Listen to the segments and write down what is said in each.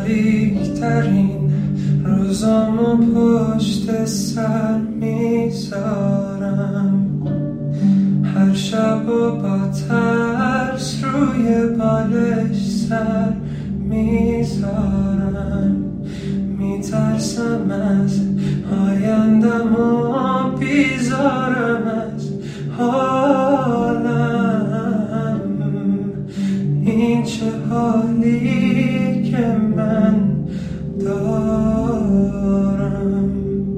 نزدیکترین روزامو پشت سر میذارم، هر شب و با ترس روی بالش سر میذارم. میترسم از آیندم و بیزارم از حالم. این چه حالی که من دارم.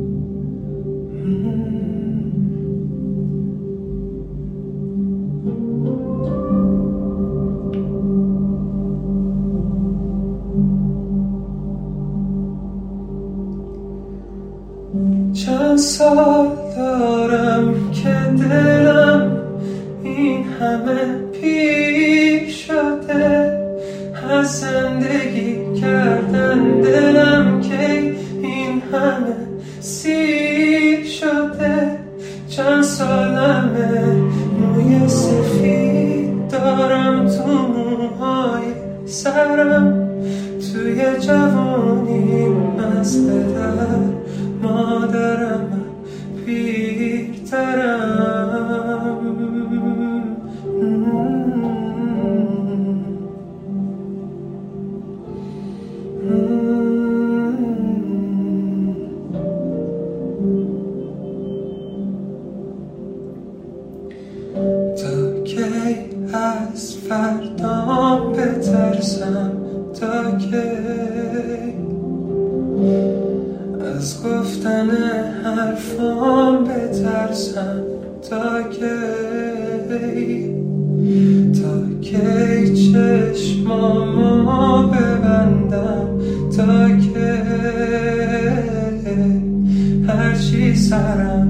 چند سال دارم که دلم این همه پیر شده، از زندگی کردن دلم که این همه سیر شده. چند سالمه موی سفید دارم تو موهای سرم، توی جوانیم از پدر مادرم پیرترم. تا کی از فردام بترسم؟ تا کی از گفتن حرفام بترسم؟ تا کی چشمامو ببندم؟ تا کی هرچی سرم